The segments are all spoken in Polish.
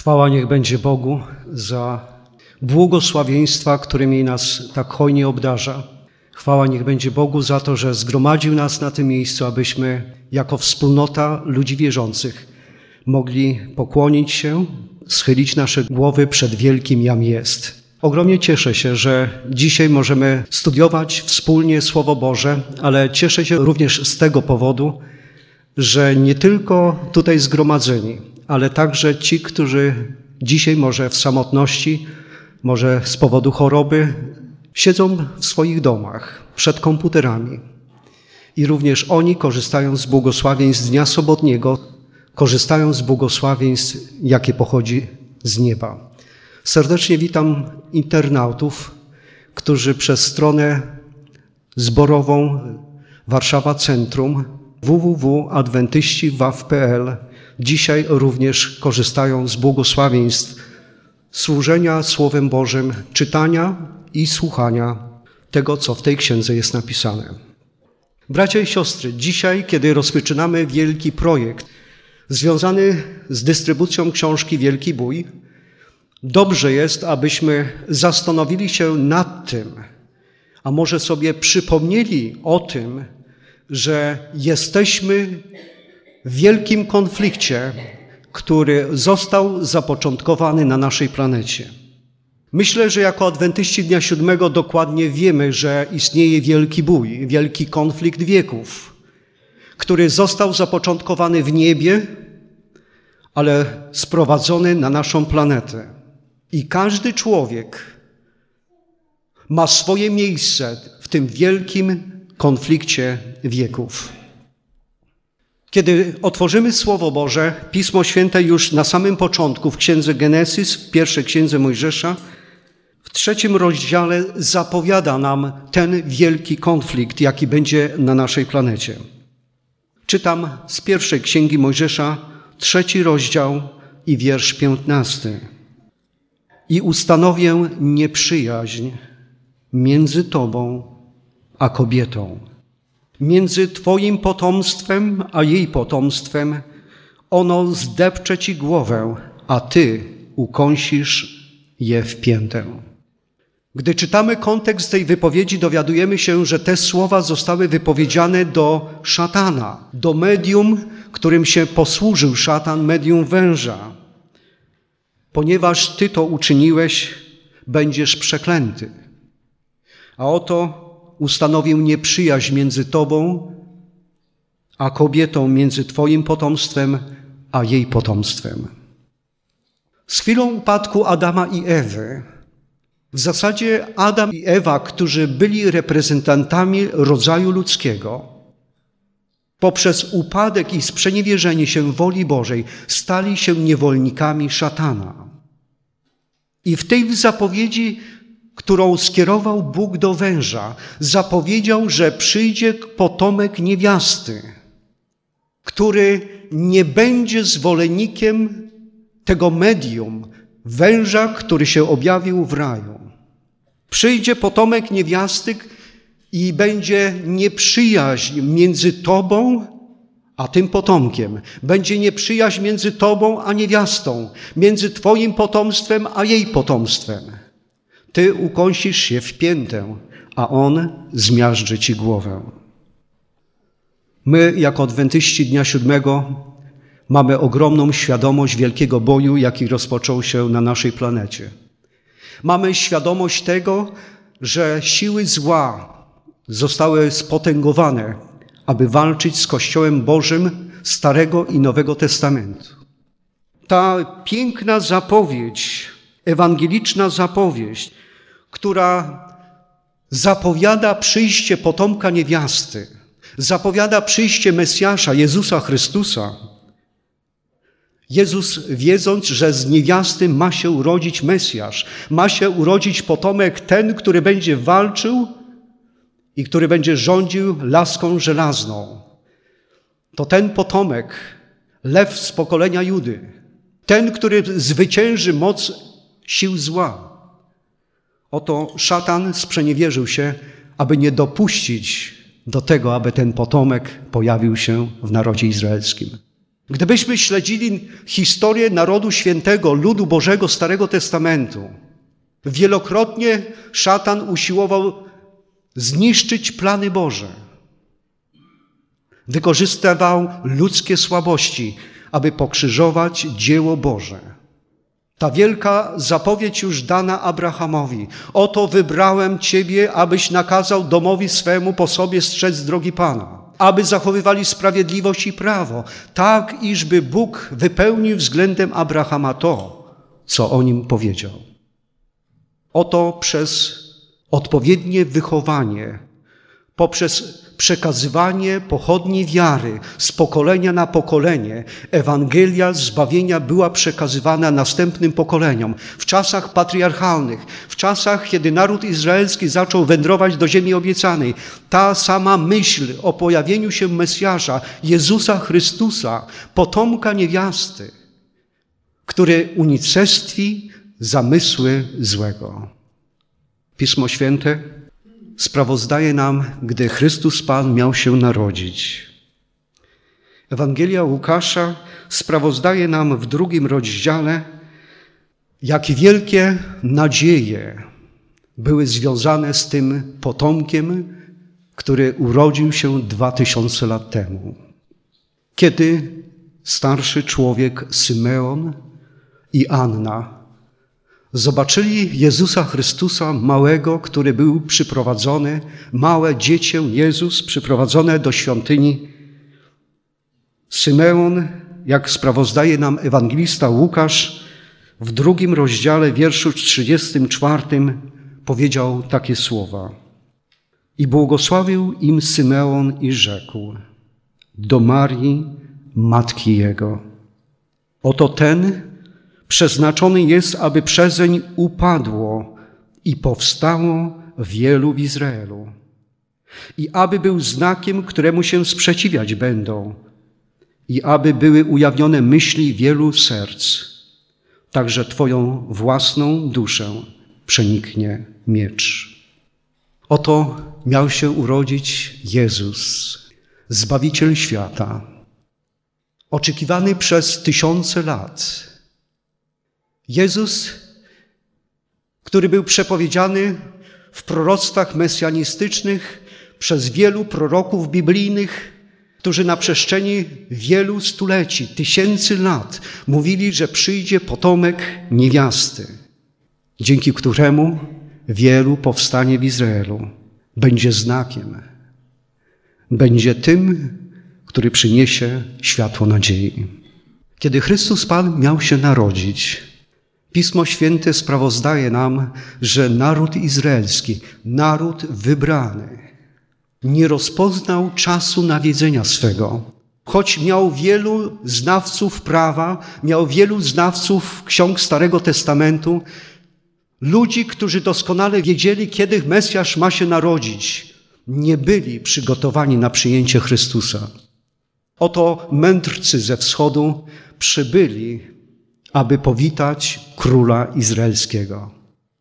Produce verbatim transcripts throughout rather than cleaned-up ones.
Chwała niech będzie Bogu za błogosławieństwa, którymi nas tak hojnie obdarza. Chwała niech będzie Bogu za to, że zgromadził nas na tym miejscu, abyśmy jako wspólnota ludzi wierzących mogli pokłonić się, schylić nasze głowy przed wielkim Jam jest. Ogromnie cieszę się, że dzisiaj możemy studiować wspólnie Słowo Boże, ale cieszę się również z tego powodu, że nie tylko tutaj zgromadzeni, ale także ci, którzy dzisiaj może w samotności, może z powodu choroby, siedzą w swoich domach, przed komputerami. I również oni korzystają z błogosławieństw dnia sobotniego, korzystają z błogosławieństw, jakie pochodzi z nieba. Serdecznie witam internautów, którzy przez stronę zborową Warszawa Centrum w w w kropka adwentyści waw kropka p l dzisiaj również korzystają z błogosławieństw służenia Słowem Bożym, czytania i słuchania tego, co w tej księdze jest napisane. Bracia i siostry, dzisiaj, kiedy rozpoczynamy wielki projekt związany z dystrybucją książki Wielki Bój, dobrze jest, abyśmy zastanowili się nad tym, a może sobie przypomnieli o tym, że jesteśmy w wielkim konflikcie, który został zapoczątkowany na naszej planecie. Myślę, że jako adwentyści Dnia Siódmego dokładnie wiemy, że istnieje wielki bój, wielki konflikt wieków, który został zapoczątkowany w niebie, ale sprowadzony na naszą planetę. I każdy człowiek ma swoje miejsce w tym wielkim konflikcie wieków. Kiedy otworzymy Słowo Boże, Pismo Święte już na samym początku w Księdze Genesis, w pierwszej Księdze Mojżesza, w trzecim rozdziale zapowiada nam ten wielki konflikt, jaki będzie na naszej planecie. Czytam z pierwszej Księgi Mojżesza, trzeci rozdział i wiersz piętnasty. I ustanowię nieprzyjaźń między Tobą a kobietą, między Twoim potomstwem a jej potomstwem. Ono zdepcze Ci głowę, a Ty ukąsisz je w piętę. Gdy czytamy kontekst tej wypowiedzi, dowiadujemy się, że te słowa zostały wypowiedziane do szatana, do medium, którym się posłużył szatan, medium węża. Ponieważ Ty to uczyniłeś, będziesz przeklęty. A oto ustanowił nieprzyjaźń między Tobą a kobietą, między Twoim potomstwem a jej potomstwem. Z chwilą upadku Adama i Ewy, w zasadzie Adam i Ewa, którzy byli reprezentantami rodzaju ludzkiego, poprzez upadek i sprzeniewierzenie się woli Bożej stali się niewolnikami szatana. I w tej zapowiedzi, którą skierował Bóg do węża, zapowiedział, że przyjdzie potomek niewiasty, który nie będzie zwolennikiem tego medium, węża, który się objawił w raju. Przyjdzie potomek niewiasty i będzie nieprzyjaźń między Tobą a tym potomkiem. Będzie nieprzyjaźń między Tobą a niewiastą, między Twoim potomstwem a jej potomstwem. Ty ukąsisz się w piętę, a on zmiażdży Ci głowę. My, jako adwentyści Dnia Siódmego, mamy ogromną świadomość wielkiego boju, jaki rozpoczął się na naszej planecie. Mamy świadomość tego, że siły zła zostały spotęgowane, aby walczyć z Kościołem Bożym Starego i Nowego Testamentu. Ta piękna zapowiedź, ewangeliczna zapowiedź, która zapowiada przyjście potomka niewiasty, zapowiada przyjście Mesjasza, Jezusa Chrystusa. Jezus, wiedząc, że z niewiasty ma się urodzić Mesjasz, ma się urodzić potomek ten, który będzie walczył i który będzie rządził laską żelazną. To ten potomek, lew z pokolenia Judy, ten, który zwycięży moc sił zła. Oto szatan sprzeniewierzył się, aby nie dopuścić do tego, aby ten potomek pojawił się w narodzie izraelskim. Gdybyśmy śledzili historię narodu świętego, ludu Bożego Starego Testamentu, wielokrotnie szatan usiłował zniszczyć plany Boże. Wykorzystywał ludzkie słabości, aby pokrzyżować dzieło Boże. Ta wielka zapowiedź już dana Abrahamowi. Oto wybrałem Ciebie, abyś nakazał domowi swemu po sobie strzec drogi Pana, aby zachowywali sprawiedliwość i prawo, tak iżby Bóg wypełnił względem Abrahama to, co o nim powiedział. Oto przez odpowiednie wychowanie, poprzez przekazywanie pochodni wiary z pokolenia na pokolenie, Ewangelia zbawienia była przekazywana następnym pokoleniom. W czasach patriarchalnych, w czasach, kiedy naród izraelski zaczął wędrować do ziemi obiecanej, ta sama myśl o pojawieniu się Mesjasza, Jezusa Chrystusa, potomka niewiasty, który unicestwi zamysły złego. Pismo Święte sprawozdaje nam, gdy Chrystus Pan miał się narodzić. Ewangelia Łukasza sprawozdaje nam w drugim rozdziale, jak wielkie nadzieje były związane z tym potomkiem, który urodził się dwa tysiące lat temu. Kiedy starszy człowiek Symeon i Anna zobaczyli Jezusa Chrystusa małego, który był przyprowadzony, małe dziecię Jezus przyprowadzone do świątyni. Symeon, jak sprawozdaje nam ewangelista Łukasz, w drugim rozdziale, wierszu trzydziestym czwartym powiedział takie słowa. I błogosławił im Symeon i rzekł do Marii, matki jego. Oto ten przeznaczony jest, aby przezeń upadło i powstało wielu w Izraelu. I aby był znakiem, któremu się sprzeciwiać będą. I aby były ujawnione myśli wielu serc. Także Twoją własną duszę przeniknie miecz. Oto miał się urodzić Jezus, Zbawiciel świata. Oczekiwany przez tysiące lat. Jezus, który był przepowiedziany w proroctwach mesjanistycznych przez wielu proroków biblijnych, którzy na przestrzeni wielu stuleci, tysięcy lat mówili, że przyjdzie potomek niewiasty, dzięki któremu wielu powstanie w Izraelu. Będzie znakiem, będzie tym, który przyniesie światło nadziei. Kiedy Chrystus Pan miał się narodzić, Pismo Święte sprawozdaje nam, że naród izraelski, naród wybrany, nie rozpoznał czasu nawiedzenia swego. Choć miał wielu znawców prawa, miał wielu znawców ksiąg Starego Testamentu, ludzi, którzy doskonale wiedzieli, kiedy Mesjasz ma się narodzić, nie byli przygotowani na przyjęcie Chrystusa. Oto mędrcy ze wschodu przybyli, aby powitać króla izraelskiego.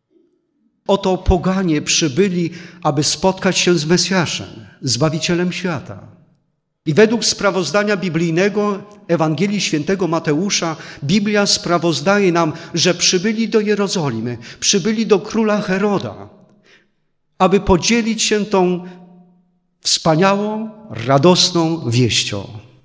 Oto poganie przybyli, aby spotkać się z Mesjaszem, Zbawicielem świata. I według sprawozdania biblijnego Ewangelii Świętego Mateusza, Biblia sprawozdaje nam, że przybyli do Jerozolimy, przybyli do króla Heroda, aby podzielić się tą wspaniałą, radosną wieścią.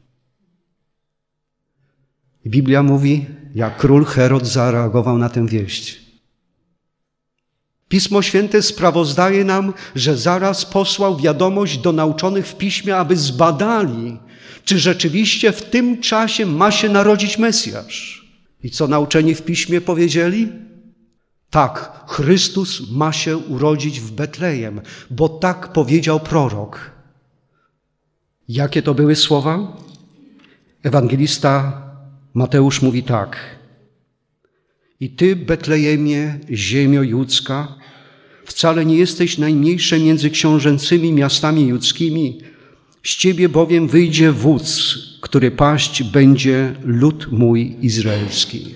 I Biblia mówi, jak król Herod zareagował na tę wieść. Pismo Święte sprawozdaje nam, że zaraz posłał wiadomość do nauczonych w Piśmie, aby zbadali, czy rzeczywiście w tym czasie ma się narodzić Mesjasz. I co nauczeni w Piśmie powiedzieli? Tak, Chrystus ma się urodzić w Betlejem, bo tak powiedział prorok. Jakie to były słowa? Ewangelista Mateusz mówi tak. I ty, Betlejemie, ziemio judzka, wcale nie jesteś najmniejsze między książęcymi miastami judzkimi. Z ciebie bowiem wyjdzie wódz, który paść będzie lud mój izraelski.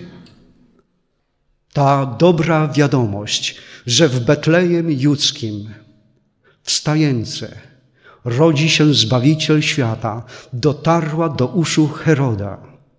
Ta dobra wiadomość, że w Betlejem judzkim, w stajence, rodzi się Zbawiciel świata, dotarła do uszu Heroda.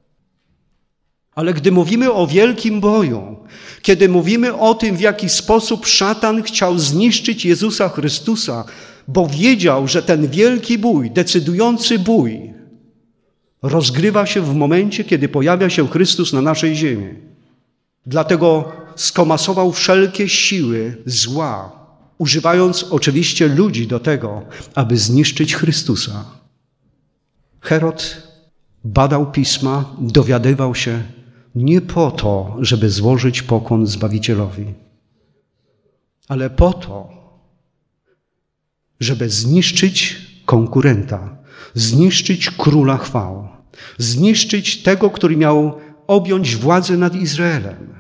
Ale gdy mówimy o wielkim boju, kiedy mówimy o tym, w jaki sposób szatan chciał zniszczyć Jezusa Chrystusa, bo wiedział, że ten wielki bój, decydujący bój rozgrywa się w momencie, kiedy pojawia się Chrystus na naszej ziemi. Dlatego skomasował wszelkie siły zła, używając oczywiście ludzi do tego, aby zniszczyć Chrystusa. Herod badał pisma, dowiadywał się nie po to, żeby złożyć pokłon Zbawicielowi, ale po to, żeby zniszczyć konkurenta, zniszczyć króla chwał, zniszczyć tego, który miał objąć władzę nad Izraelem.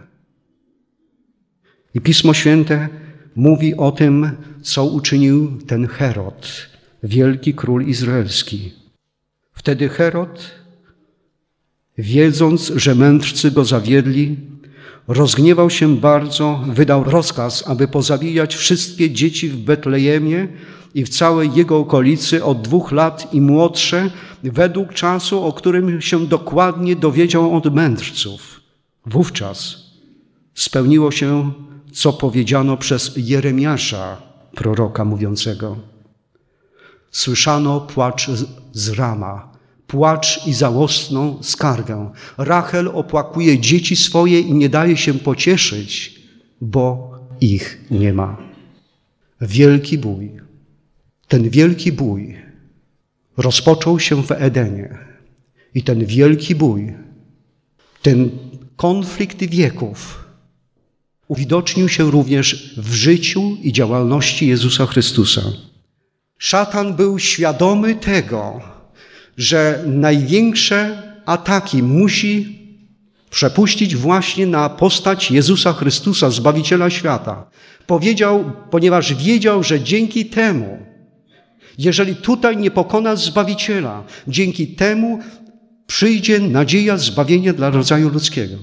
I Pismo Święte mówi o tym, co uczynił ten Herod, wielki król izraelski. Wtedy Herod, wiedząc, że mędrcy go zawiedli, rozgniewał się bardzo, wydał rozkaz, aby pozabijać wszystkie dzieci w Betlejemie i w całej jego okolicy od dwóch lat i młodsze, według czasu, o którym się dokładnie dowiedział od mędrców. Wówczas spełniło się, co powiedziano przez Jeremiasza, proroka mówiącego. Słyszano płacz z Rama, płacz i żałosną skargę. Rachel opłakuje dzieci swoje i nie daje się pocieszyć, bo ich nie ma. Wielki bój. Ten wielki bój rozpoczął się w Edenie. I ten wielki bój, ten konflikt wieków uwidocznił się również w życiu i działalności Jezusa Chrystusa. Szatan był świadomy tego, że największe ataki musi przepuścić właśnie na postać Jezusa Chrystusa, Zbawiciela świata. Powiedział, ponieważ wiedział, że dzięki temu, jeżeli tutaj nie pokona Zbawiciela, dzięki temu przyjdzie nadzieja zbawienia dla rodzaju ludzkiego.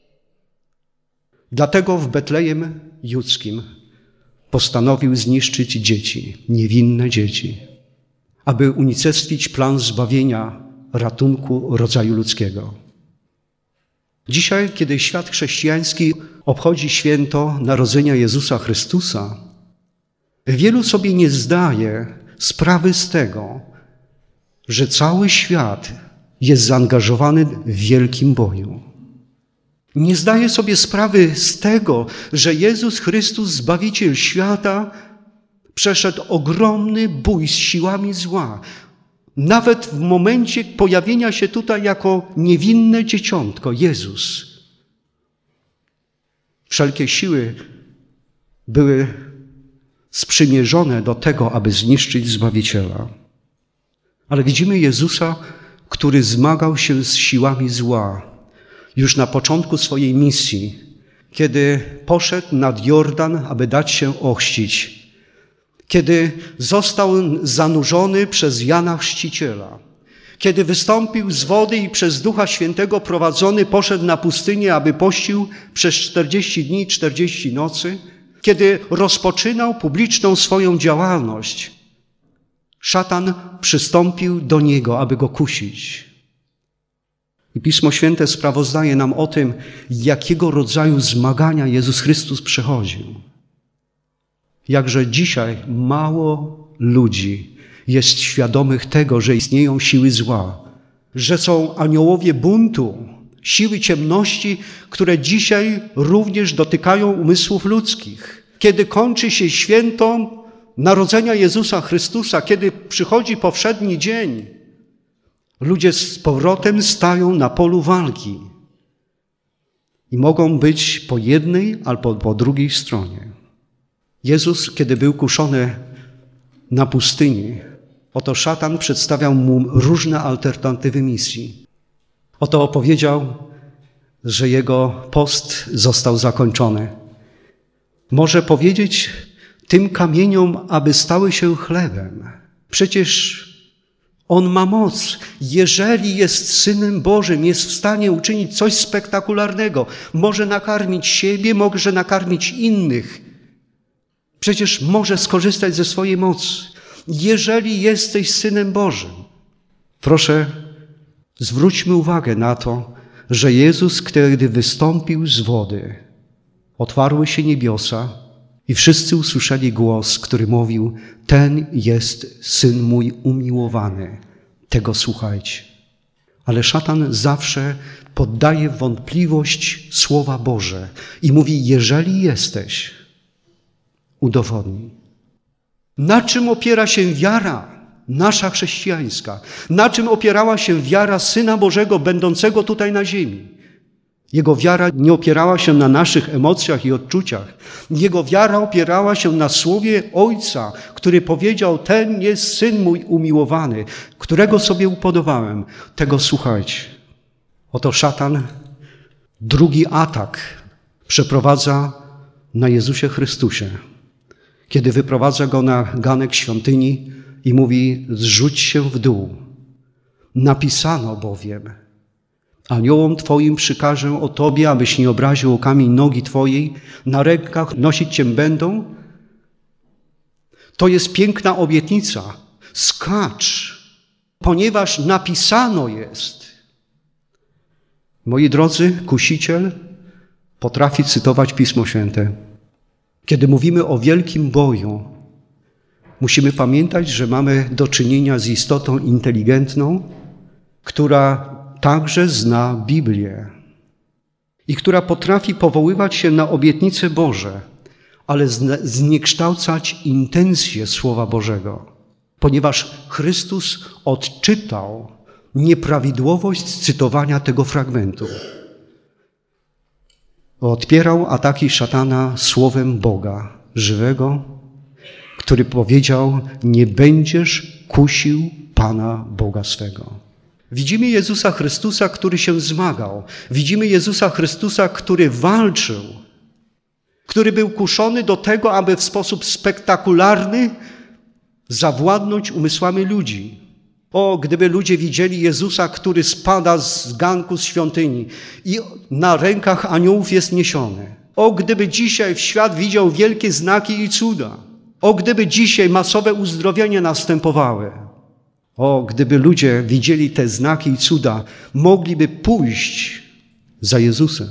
Dlatego w Betlejem Judzkim postanowił zniszczyć dzieci, niewinne dzieci, aby unicestwić plan zbawienia, ratunku rodzaju ludzkiego. Dzisiaj, kiedy świat chrześcijański obchodzi święto Narodzenia Jezusa Chrystusa, wielu sobie nie zdaje sprawy z tego, że cały świat jest zaangażowany w wielkim boju. Nie zdaje sobie sprawy z tego, że Jezus Chrystus, Zbawiciel świata, przeszedł ogromny bój z siłami zła. Nawet w momencie pojawienia się tutaj jako niewinne dzieciątko, Jezus. Wszelkie siły były sprzymierzone do tego, aby zniszczyć Zbawiciela. Ale widzimy Jezusa, który zmagał się z siłami zła już na początku swojej misji, kiedy poszedł nad Jordan, aby dać się ochrzcić, kiedy został zanurzony przez Jana Chrzciciela, kiedy wystąpił z wody i przez Ducha Świętego prowadzony poszedł na pustynię, aby pościł przez czterdzieści dni i czterdzieści nocy, kiedy rozpoczynał publiczną swoją działalność, szatan przystąpił do niego, aby go kusić. I Pismo Święte sprawozdaje nam o tym, jakiego rodzaju zmagania Jezus Chrystus przechodził. Jakże dzisiaj mało ludzi jest świadomych tego, że istnieją siły zła, że są aniołowie buntu, siły ciemności, które dzisiaj również dotykają umysłów ludzkich. Kiedy kończy się święto Narodzenia Jezusa Chrystusa, kiedy przychodzi powszedni dzień, ludzie z powrotem stają na polu walki i mogą być po jednej albo po drugiej stronie. Jezus, kiedy był kuszony na pustyni, oto szatan przedstawiał mu różne alternatywy misji. Oto opowiedział, że jego post został zakończony. Może powiedzieć tym kamieniom, aby stały się chlebem. Przecież on ma moc. Jeżeli jest Synem Bożym, jest w stanie uczynić coś spektakularnego. Może nakarmić siebie, może nakarmić innych. Przecież może skorzystać ze swojej mocy. Jeżeli jesteś Synem Bożym, proszę, zwróćmy uwagę na to, że Jezus, kiedy wystąpił z wody, otwarły się niebiosa i wszyscy usłyszeli głos, który mówił: ten jest Syn mój umiłowany, tego słuchajcie. Ale szatan zawsze poddaje w wątpliwość Słowa Boże i mówi: jeżeli jesteś, udowodnij. Na czym opiera się wiara nasza chrześcijańska? Na czym opierała się wiara Syna Bożego, będącego tutaj na ziemi? Jego wiara nie opierała się na naszych emocjach i odczuciach. Jego wiara opierała się na słowie Ojca, który powiedział: ten jest Syn mój umiłowany, którego sobie upodobałem, tego słuchajcie. Oto szatan drugi atak przeprowadza na Jezusie Chrystusie, kiedy wyprowadza go na ganek świątyni i mówi: zrzuć się w dół. Napisano bowiem: aniołom Twoim przykażę o Tobie, abyś nie obraził o kamień nogi Twojej, na rękach nosić Cię będą. To jest piękna obietnica. Skacz, ponieważ napisano jest. Moi drodzy, kusiciel potrafi cytować Pismo Święte. Kiedy mówimy o wielkim boju, musimy pamiętać, że mamy do czynienia z istotą inteligentną, która także zna Biblię i która potrafi powoływać się na obietnice Boże, ale zniekształcać intencje Słowa Bożego, ponieważ Chrystus odczytał nieprawidłowość cytowania tego fragmentu. Odpierał ataki szatana słowem Boga żywego, który powiedział: nie będziesz kusił Pana Boga swego. Widzimy Jezusa Chrystusa, który się zmagał. Widzimy Jezusa Chrystusa, który walczył, który był kuszony do tego, aby w sposób spektakularny zawładnąć umysłami ludzi. O, gdyby ludzie widzieli Jezusa, który spada z ganku z świątyni i na rękach aniołów jest niesiony. O, gdyby dzisiaj w świat widział wielkie znaki i cuda. O, gdyby dzisiaj masowe uzdrowienia następowały. O, gdyby ludzie widzieli te znaki i cuda, mogliby pójść za Jezusem.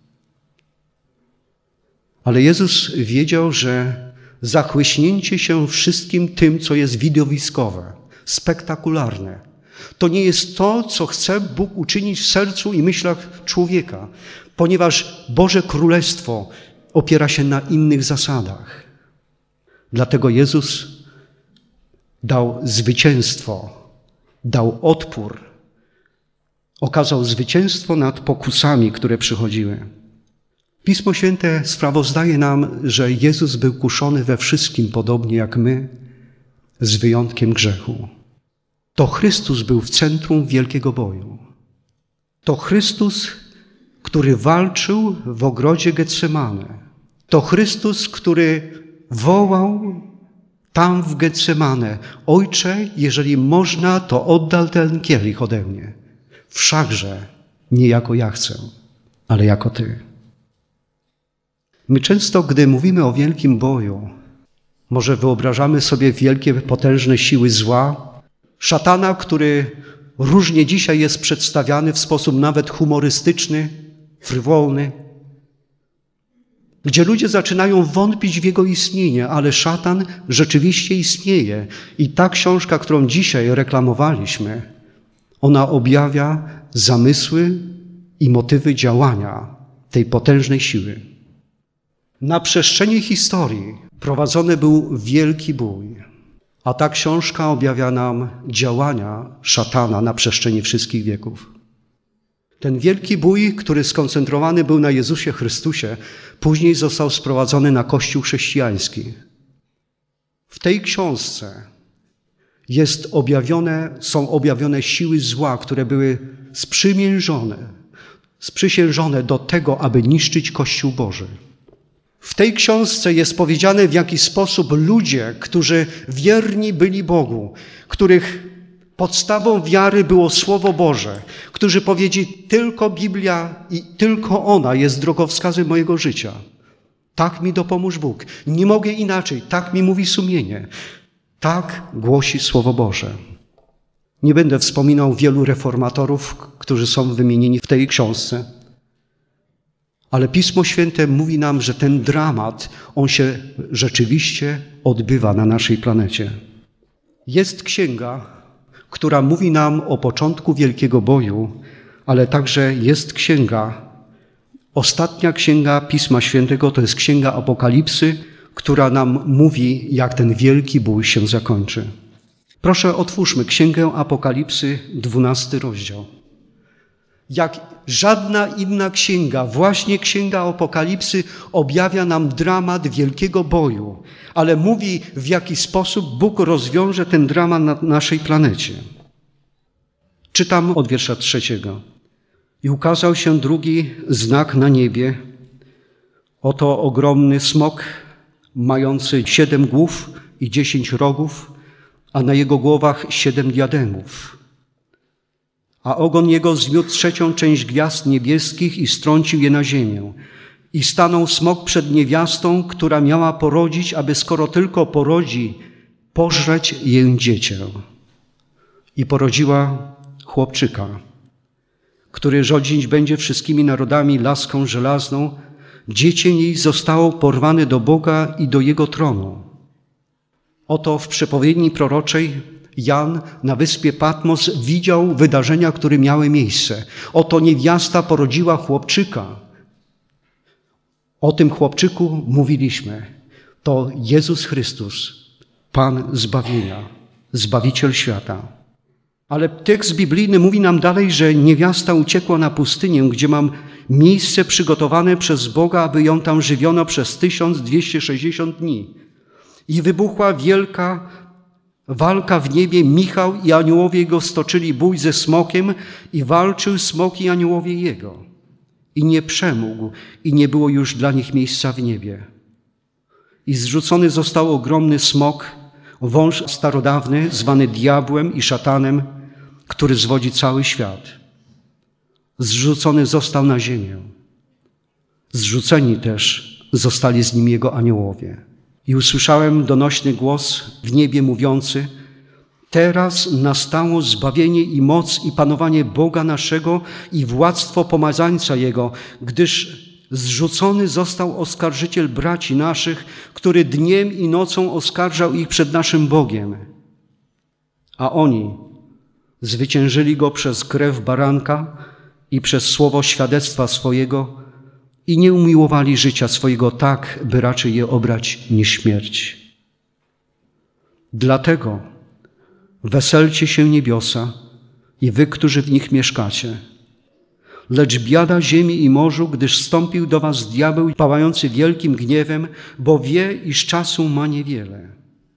Ale Jezus wiedział, że zachłyśnięcie się wszystkim tym, co jest widowiskowe, spektakularne, to nie jest to, co chce Bóg uczynić w sercu i myślach człowieka, ponieważ Boże Królestwo opiera się na innych zasadach. Dlatego Jezus dał zwycięstwo, dał odpór, okazał zwycięstwo nad pokusami, które przychodziły. Pismo Święte sprawozdaje nam, że Jezus był kuszony we wszystkim, podobnie jak my, z wyjątkiem grzechu. To Chrystus był w centrum wielkiego boju. To Chrystus, który walczył w ogrodzie Getsemane. To Chrystus, który wołał tam w Getsemane: Ojcze, jeżeli można, to oddal ten kielich ode mnie. Wszakże nie jako ja chcę, ale jako Ty. My często, gdy mówimy o wielkim boju, może wyobrażamy sobie wielkie, potężne siły zła, szatana, który różnie dzisiaj jest przedstawiany w sposób nawet humorystyczny, frywolny, gdzie ludzie zaczynają wątpić w jego istnienie, ale szatan rzeczywiście istnieje. I ta książka, którą dzisiaj reklamowaliśmy, ona objawia zamysły i motywy działania tej potężnej siły. Na przestrzeni historii prowadzony był wielki bój, a ta książka objawia nam działania szatana na przestrzeni wszystkich wieków. Ten wielki bój, który skoncentrowany był na Jezusie Chrystusie, później został sprowadzony na Kościół chrześcijański. W tej książce jest objawione, są objawione siły zła, które były sprzymierzone, sprzysiężone do tego, aby niszczyć Kościół Boży. W tej książce jest powiedziane, w jaki sposób ludzie, którzy wierni byli Bogu, których podstawą wiary było Słowo Boże, którzy powiedzieli: tylko Biblia i tylko ona jest drogowskazem mojego życia. Tak mi dopomóż Bóg. Nie mogę inaczej. Tak mi mówi sumienie. Tak głosi Słowo Boże. Nie będę wspominał wielu reformatorów, którzy są wymienieni w tej książce. Ale Pismo Święte mówi nam, że ten dramat, on się rzeczywiście odbywa na naszej planecie. Jest księga, która mówi nam o początku wielkiego boju, ale także jest księga, ostatnia księga Pisma Świętego, to jest księga Apokalipsy, która nam mówi, jak ten wielki bój się zakończy. Proszę, otwórzmy księgę Apokalipsy, dwunasty rozdział. Jak żadna inna księga, właśnie księga Apokalipsy objawia nam dramat wielkiego boju, ale mówi, w jaki sposób Bóg rozwiąże ten dramat na naszej planecie. Czytam od wiersza trzeciego. I ukazał się drugi znak na niebie. Oto ogromny smok, mający siedem głów i dziesięć rogów, a na jego głowach siedem diademów. A ogon jego zmiótł trzecią część gwiazd niebieskich i strącił je na ziemię. I stanął smok przed niewiastą, która miała porodzić, aby skoro tylko porodzi, pożreć jej dziecię. I porodziła chłopczyka, który rządzić będzie wszystkimi narodami laską żelazną. Dziecię jej zostało porwane do Boga i do Jego tronu. Oto w przepowiedni proroczej Jan na wyspie Patmos widział wydarzenia, które miały miejsce. Oto niewiasta porodziła chłopczyka. O tym chłopczyku mówiliśmy. To Jezus Chrystus, Pan zbawienia, Zbawiciel świata. Ale tekst biblijny mówi nam dalej, że niewiasta uciekła na pustynię, gdzie mam miejsce przygotowane przez Boga, aby ją tam żywiono przez tysiąc dwieście sześćdziesiąt dni. I wybuchła wielka walka w niebie. Michał i aniołowie jego stoczyli bój ze smokiem i walczył smok i aniołowie jego. I nie przemógł i nie było już dla nich miejsca w niebie. I zrzucony został ogromny smok, wąż starodawny, zwany diabłem i szatanem, który zwodzi cały świat. Zrzucony został na ziemię. Zrzuceni też zostali z nim jego aniołowie. I usłyszałem donośny głos w niebie mówiący: teraz nastało zbawienie i moc i panowanie Boga naszego i władztwo pomazańca Jego, gdyż zrzucony został oskarżyciel braci naszych, który dniem i nocą oskarżał ich przed naszym Bogiem. A oni zwyciężyli go przez krew baranka i przez słowo świadectwa swojego i nie umiłowali życia swojego tak, by raczej je obrać niż śmierć. Dlatego weselcie się niebiosa i wy, którzy w nich mieszkacie. Lecz biada ziemi i morzu, gdyż wstąpił do was diabeł pałający wielkim gniewem, bo wie, iż czasu ma niewiele.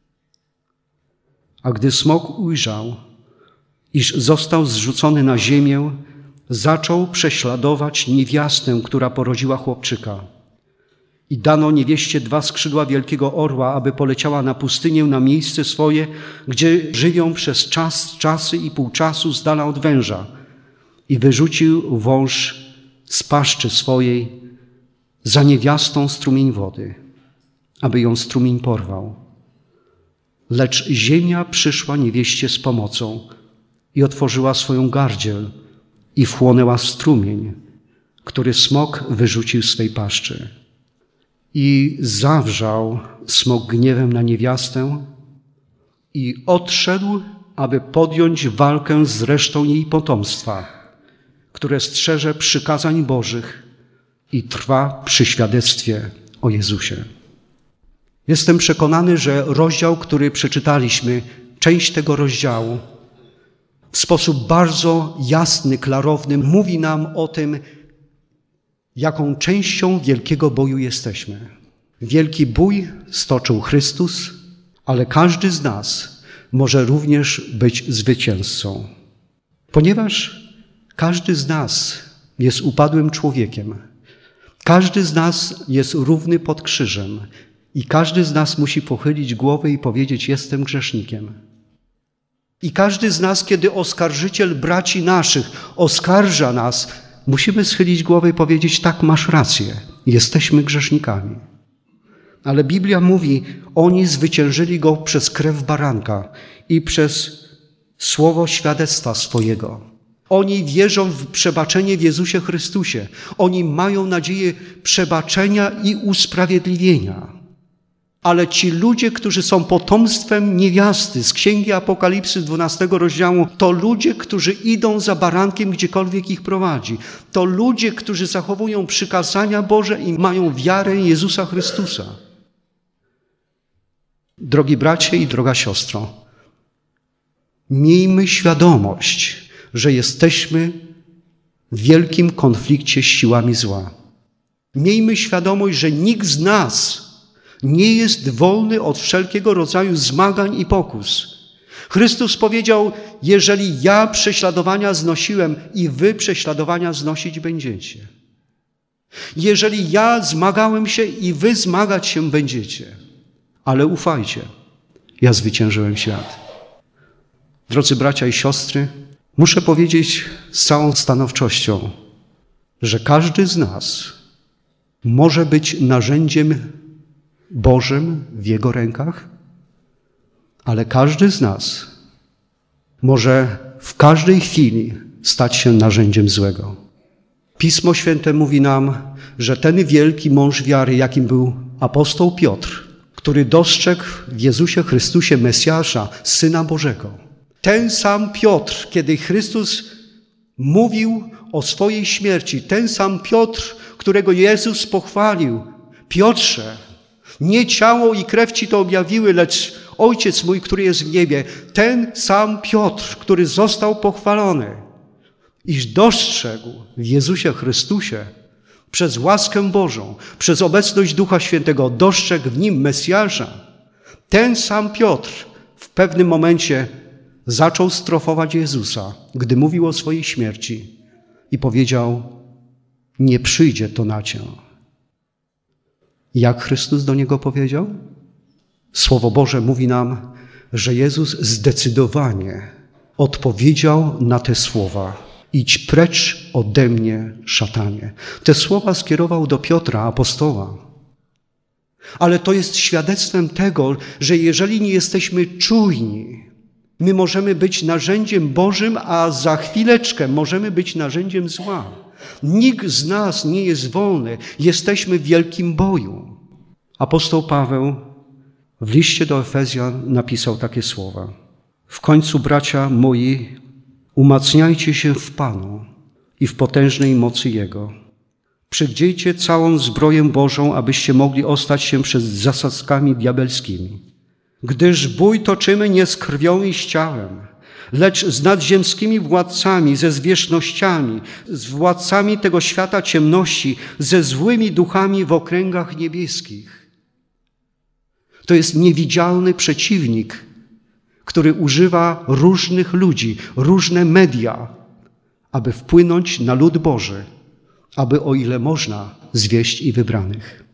A gdy smok ujrzał, iż został zrzucony na ziemię, zaczął prześladować niewiastę, która porodziła chłopczyka. I dano niewieście dwa skrzydła wielkiego orła, aby poleciała na pustynię, na miejsce swoje, gdzie żywią przez czas, czasy i pół czasu z dala od węża. I wyrzucił wąż z paszczy swojej za niewiastą strumień wody, aby ją strumień porwał. Lecz ziemia przyszła niewieście z pomocą i otworzyła swoją gardziel i wchłonęła strumień, który smok wyrzucił z swej paszczy. I zawrzał smok gniewem na niewiastę i odszedł, aby podjąć walkę z resztą jej potomstwa, które strzeże przykazań Bożych i trwa przy świadectwie o Jezusie. Jestem przekonany, że rozdział, który przeczytaliśmy, część tego rozdziału, w sposób bardzo jasny, klarowny mówi nam o tym, jaką częścią wielkiego boju jesteśmy. Wielki bój stoczył Chrystus, ale każdy z nas może również być zwycięzcą. Ponieważ każdy z nas jest upadłym człowiekiem, każdy z nas jest równy pod krzyżem i każdy z nas musi pochylić głowę i powiedzieć: jestem grzesznikiem. I każdy z nas, kiedy oskarżyciel braci naszych oskarża nas, musimy schylić głowę i powiedzieć: tak, masz rację, jesteśmy grzesznikami. Ale Biblia mówi, oni zwyciężyli go przez krew baranka i przez słowo świadectwa swojego. Oni wierzą w przebaczenie w Jezusie Chrystusie. Oni mają nadzieję przebaczenia i usprawiedliwienia. Ale ci ludzie, którzy są potomstwem niewiasty z Księgi Apokalipsy dwunastego rozdziału, to ludzie, którzy idą za barankiem, gdziekolwiek ich prowadzi. To ludzie, którzy zachowują przykazania Boże i mają wiarę Jezusa Chrystusa. Drogi bracie i droga siostro, miejmy świadomość, że jesteśmy w wielkim konflikcie z siłami zła. Miejmy świadomość, że nikt z nas nie jest wolny od wszelkiego rodzaju zmagań i pokus. Chrystus powiedział, jeżeli ja prześladowania znosiłem i wy prześladowania znosić będziecie. Jeżeli ja zmagałem się i wy zmagać się będziecie. Ale ufajcie, ja zwyciężyłem świat. Drodzy bracia i siostry, muszę powiedzieć z całą stanowczością, że każdy z nas może być narzędziem Bożym w Jego rękach, ale każdy z nas może w każdej chwili stać się narzędziem złego. Pismo Święte mówi nam, że ten wielki mąż wiary, jakim był apostoł Piotr, który dostrzegł w Jezusie Chrystusie Mesjasza, Syna Bożego. Ten sam Piotr, kiedy Chrystus mówił o swojej śmierci, ten sam Piotr, którego Jezus pochwalił, Piotrze, nie ciało i krew ci to objawiły, lecz Ojciec mój, który jest w niebie. Ten sam Piotr, który został pochwalony, iż dostrzegł w Jezusie Chrystusie przez łaskę Bożą, przez obecność Ducha Świętego, dostrzegł w nim Mesjasza. Ten sam Piotr w pewnym momencie zaczął strofować Jezusa, gdy mówił o swojej śmierci i powiedział, nie przyjdzie to na cię. Jak Chrystus do niego powiedział? Słowo Boże mówi nam, że Jezus zdecydowanie odpowiedział na te słowa. Idź precz ode mnie, szatanie. Te słowa skierował do Piotra, apostoła. Ale to jest świadectwem tego, że jeżeli nie jesteśmy czujni, my możemy być narzędziem Bożym, a za chwileczkę możemy być narzędziem zła. Nikt z nas nie jest wolny. Jesteśmy w wielkim boju. Apostoł Paweł w liście do Efezjan napisał takie słowa. W końcu, bracia moi, umacniajcie się w Panu i w potężnej mocy Jego. Przywdziejcie całą zbroję Bożą, abyście mogli ostać się przed zasadzkami diabelskimi. Gdyż bój toczymy nie z krwią i z ciałem, lecz z nadziemskimi władcami, ze zwierzchnościami, z władcami tego świata ciemności, ze złymi duchami w okręgach niebieskich. To jest niewidzialny przeciwnik, który używa różnych ludzi, różne media, aby wpłynąć na lud Boży, aby o ile można zwieść i wybranych.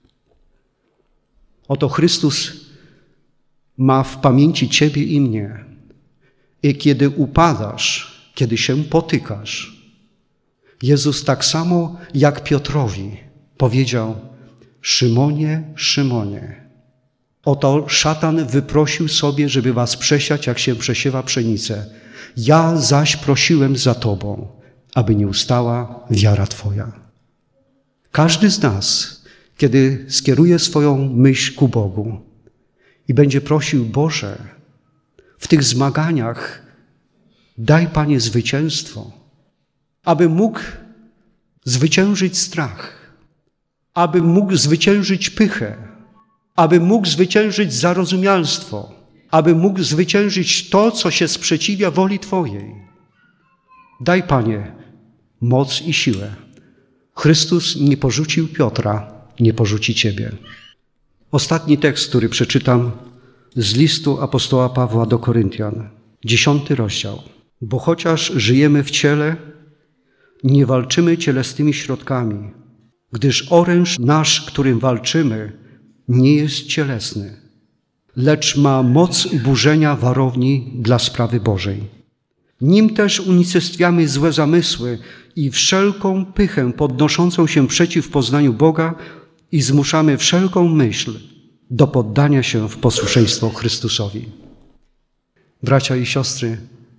Oto Chrystus ma w pamięci ciebie i mnie. I kiedy upadasz, kiedy się potykasz, Jezus tak samo jak Piotrowi powiedział, Szymonie, Szymonie, oto szatan wyprosił sobie, żeby was przesiać, jak się przesiewa pszenicę. Ja zaś prosiłem za tobą, aby nie ustała wiara twoja. Każdy z nas, kiedy skieruje swoją myśl ku Bogu i będzie prosił, Boże, w tych zmaganiach daj, Panie, zwycięstwo, aby mógł zwyciężyć strach, aby mógł zwyciężyć pychę, aby mógł zwyciężyć zarozumialstwo, aby mógł zwyciężyć to, co się sprzeciwia woli Twojej. Daj, Panie, moc i siłę. Chrystus nie porzucił Piotra, nie porzuci Ciebie. Ostatni tekst, który przeczytam z listu apostoła Pawła do Koryntian, dziesiąty rozdział. Bo chociaż żyjemy w ciele, nie walczymy cielesnymi środkami, gdyż oręż nasz, którym walczymy, nie jest cielesny, lecz ma moc burzenia warowni dla sprawy Bożej. Nim też unicestwiamy złe zamysły i wszelką pychę podnoszącą się przeciw poznaniu Boga i zmuszamy wszelką myśl do poddania się w posłuszeństwo Chrystusowi. Bracia i siostry,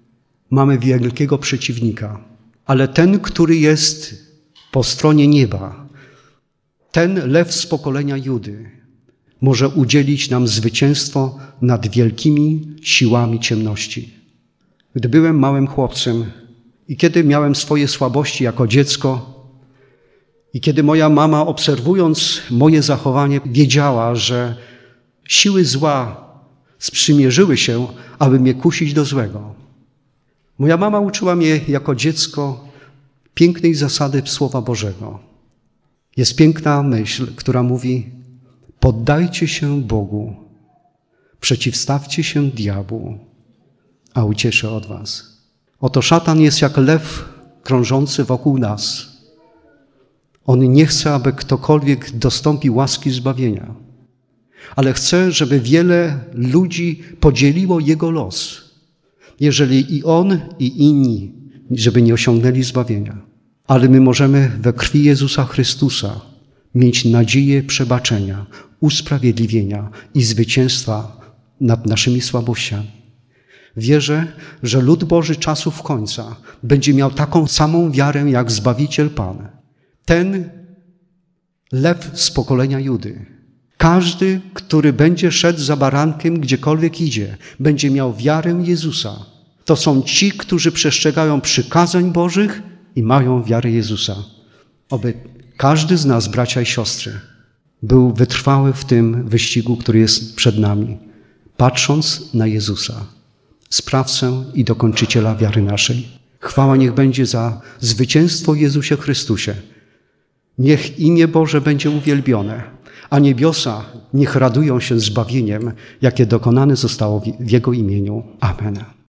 mamy wielkiego przeciwnika, ale ten, który jest po stronie nieba, ten lew z pokolenia Judy, może udzielić nam zwycięstwo nad wielkimi siłami ciemności. Gdy byłem małym chłopcem i kiedy miałem swoje słabości jako dziecko i kiedy moja mama, obserwując moje zachowanie, wiedziała, że siły zła sprzymierzyły się, aby mnie kusić do złego. Moja mama uczyła mnie jako dziecko pięknej zasady Słowa Bożego. Jest piękna myśl, która mówi: poddajcie się Bogu, przeciwstawcie się diabłu, a ucieszy od was. Oto szatan jest jak lew krążący wokół nas. On nie chce, aby ktokolwiek dostąpił łaski zbawienia, ale chce, żeby wiele ludzi podzieliło jego los, jeżeli i on, i inni, żeby nie osiągnęli zbawienia. Ale my możemy we krwi Jezusa Chrystusa mieć nadzieję przebaczenia, usprawiedliwienia i zwycięstwa nad naszymi słabościami. Wierzę, że lud Boży czasów końca będzie miał taką samą wiarę jak Zbawiciel Pan. Ten lew z pokolenia Judy. Każdy, który będzie szedł za barankiem gdziekolwiek idzie, będzie miał wiarę Jezusa. To są ci, którzy przestrzegają przykazań Bożych i mają wiarę Jezusa. Oby każdy z nas, bracia i siostry, był wytrwały w tym wyścigu, który jest przed nami, patrząc na Jezusa, sprawcę i dokończyciela wiary naszej. Chwała niech będzie za zwycięstwo w Jezusie Chrystusie. Niech imię Boże będzie uwielbione, a niebiosa niech radują się zbawieniem, jakie dokonane zostało w Jego imieniu. Amen.